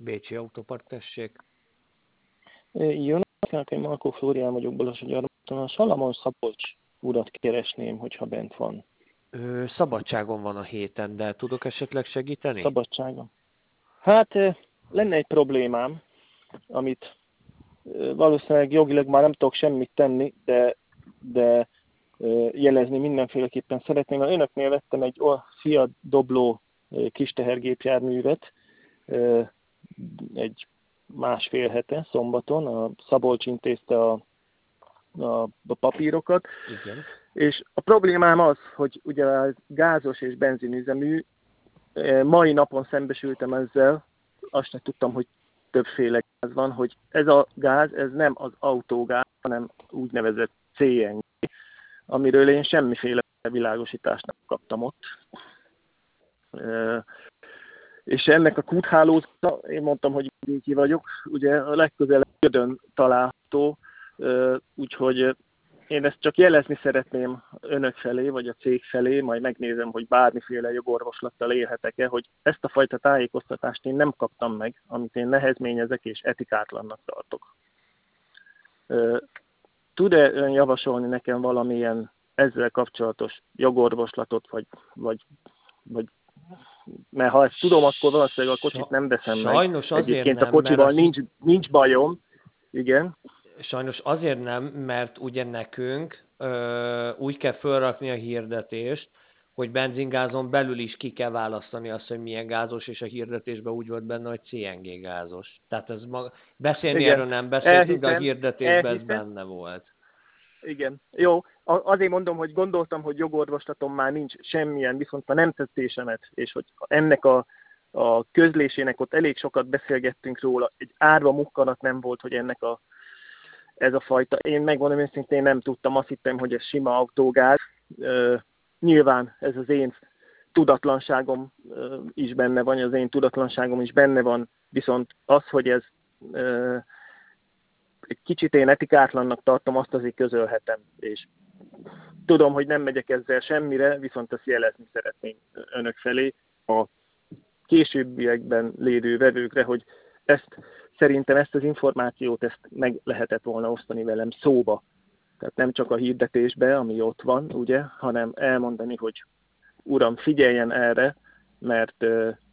Bécsi Autopark, tessék. Jó napot, én Markó Flórián vagyok Balassagyarmaton. A Salamon Szabolcs urat keresném, hogyha bent van. Szabadságon van a héten, de tudok esetleg segíteni? Szabadságon. Hát lenne egy problémám, amit valószínűleg jogilag már nem tudok semmit tenni, de jelezni mindenféleképpen szeretném. Önöknél vettem egy Fiat Dobló kis tehergépjárművet egy másfél hete, szombaton. A Szabolcs intézte a papírokat. Igen. És a problémám az, hogy ugye a gázos és benzinüzemű, mai napon szembesültem ezzel, azt sem tudtam, hogy többféle gáz van, hogy ez a gáz, ez nem az autógáz, hanem úgynevezett CNG, amiről én semmiféle világosítást nem kaptam ott. És ennek a kúthálózata, én mondtam, hogy ki vagyok, ugye a legközelebb Gödön található, úgyhogy én ezt csak jelezni szeretném önök felé, vagy a cég felé, majd megnézem, hogy bármiféle jogorvoslattal élhetek-e, hogy ezt a fajta tájékoztatást én nem kaptam meg, amit én nehezményezek és etikátlannak tartok. Tud-e ön javasolni nekem valamilyen ezzel kapcsolatos jogorvoslatot, vagy mert ha ezt tudom, akkor valószínűleg a kocsit nem veszem sajnos meg. Azért egyébként nem, a kocsival nincs bajom. Igen. Sajnos azért nem, mert ugye nekünk úgy kell felrakni a hirdetést, hogy benzingázon belül is ki kell választani azt, hogy milyen gázos, és a hirdetésben úgy volt benne, hogy CNG gázos. Tehát ez beszélni Igen. erről nem beszéltünk, de a hirdetésben ez elhiszem. benne volt. Igen. Jó, azért mondom, hogy gondoltam, hogy jogorvoslatom már nincs semmilyen, viszont a nemtetésemet, és hogy ennek a közlésének ott elég sokat beszélgettünk róla, egy árva mukkanat nem volt, hogy ez a fajta. Én megmondom őszintén, nem tudtam, azt hittem, hogy ez sima autógáz. Nyilván ez az én tudatlanságom is benne van, az én tudatlanságom is benne van, viszont az, hogy ez egy kicsit én etikátlannak tartom, azt azért közölhetem, és tudom, hogy nem megyek ezzel semmire, viszont ezt jelezni szeretném önök felé a későbbiekben lévő vevőkre, hogy szerintem ezt az információt meg lehetett volna osztani velem szóba. Tehát nem csak a hirdetésbe, ami ott van, ugye, hanem elmondani, hogy uram, figyeljen erre, mert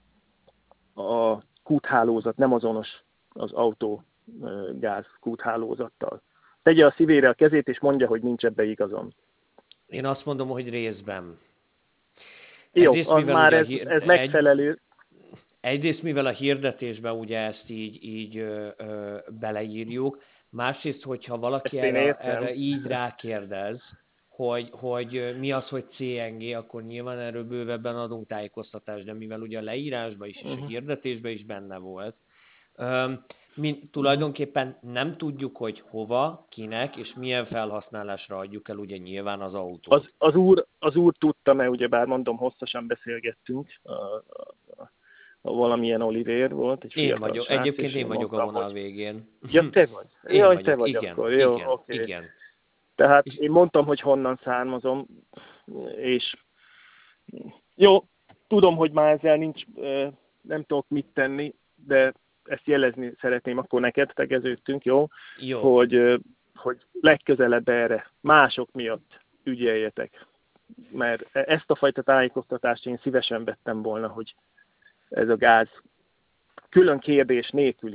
a kúthálózat nem azonos az autógáz kúthálózattal. Tegye a szívére a kezét, és mondja, hogy nincs ebbe igazam. Én azt mondom, hogy részben. Jó, ez megfelelő. Egyrészt, mivel a hirdetésben ugye ezt így beleírjuk, másrészt, hogyha valaki erre így rákérdez, hogy mi az, hogy CNG, akkor nyilván erről bővebben adunk tájékoztatást, de mivel ugye a leírásban is és a hirdetésben is benne volt, mi tulajdonképpen nem tudjuk, hogy hova, kinek és milyen felhasználásra adjuk el ugye nyilván az autót. Az úr tudta, mert ugyebár mondom, hosszasan beszélgettünk, valamilyen Olivér volt, egy fiatal vagyok. Srác. Egyébként én vagyok a vonal végén. Ja, te vagy? Jaj, te vagy igen, akkor. Jó, igen, okay. Igen. Tehát én mondtam, hogy honnan származom, és jó, tudom, hogy már ezzel nem tudok mit tenni, de ezt jelezni szeretném, akkor neked tegeződtünk, jó? Hogy legközelebb erre mások miatt ügyeljetek. Mert ezt a fajta tájékoztatást én szívesen vettem volna, hogy ez a gáz külön kérdés nélkül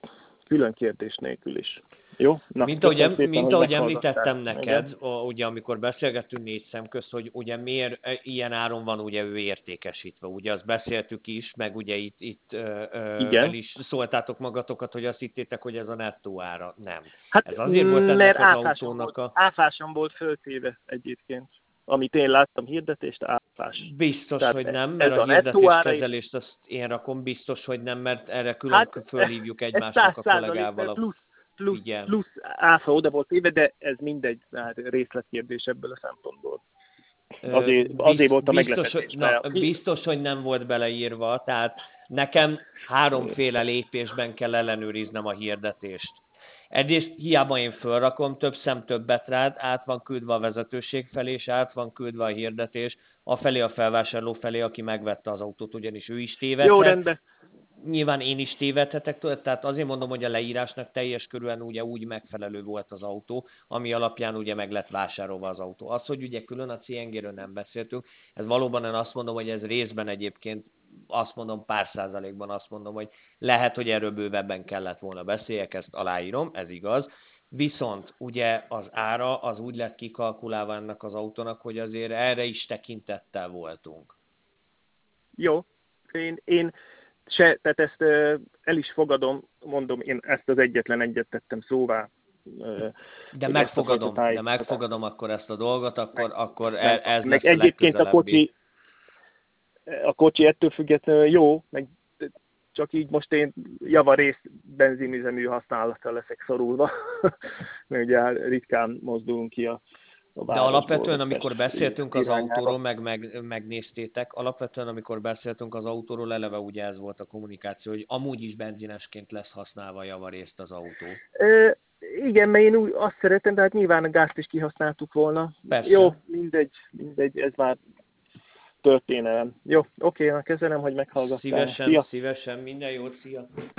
is. Jó? Na, mint ahogy említettem neked, ugye amikor beszélgettünk négy szem közt, hogy ugye miért ilyen áron van ugye ő értékesítve. Ugye azt beszéltük is, meg ugye itt el is szóltátok magatokat, hogy azt hittétek, hogy ez a nettó ára. Nem. Hát, ez azért volt ennek az autónak áfáson volt föltéve egyébként. Amit én láttam hirdetést, áfás. Biztos, tehát hogy nem, mert a hirdetéskezelést azt én rakom, biztos, hogy nem, mert erre külön fölhívjuk egymásnak a kollégával. Plusz áfa oda volt éve, de ez mindegy, részletkérdés ebből a szempontból. Azért volt a meglepetés. Biztos, hogy nem volt beleírva, tehát nekem háromféle lépésben kell ellenőriznem a hirdetést. Egyrészt hiába én fölrakom, több szem többet rád, át van küldve a vezetőség felé, és át van küldve a hirdetés afelé a felvásárló felé, aki megvette az autót, ugyanis ő is tévedhet. Jó, rendben. nyilván én is tévedhetek, tehát azért mondom, hogy a leírásnak teljes körülön ugye úgy megfelelő volt az autó, ami alapján ugye meg lett vásárolva az autó. Az, hogy ugye külön a CNG-ről nem beszéltünk, ez valóban én azt mondom, hogy ez részben egyébként azt mondom, pár százalékban azt mondom, hogy lehet, hogy erről bővebben kellett volna beszéljek, ezt aláírom, ez igaz. Viszont ugye az ára az úgy lett kikalkulálva ennek az autónak, hogy azért erre is tekintettel voltunk. Jó, én tehát ezt el is fogadom, mondom, én ezt az egyet tettem szóvá. De megfogadom akkor ezt a dolgot, akkor ez meg lesz a legközelebbi. A kocsi ettől függetlenül jó, meg csak így most én javarész benzinüzemű használattal leszek szorulva, mert ugye ritkán mozdulunk ki a de alapvetően, amikor beszéltünk az autóról, megnéztétek, alapvetően, amikor beszéltünk az autóról, eleve ugye ez volt a kommunikáció, hogy amúgy is benzinesként lesz használva javarészt az autó. Igen, mert én úgy azt szeretem, de hát nyilván a gázt is kihasználtuk volna. Persze. Jó, mindegy, ez már történelem. Jó, oké, kezelem, hogy meghallgattál. Szívesen, minden jót, szia!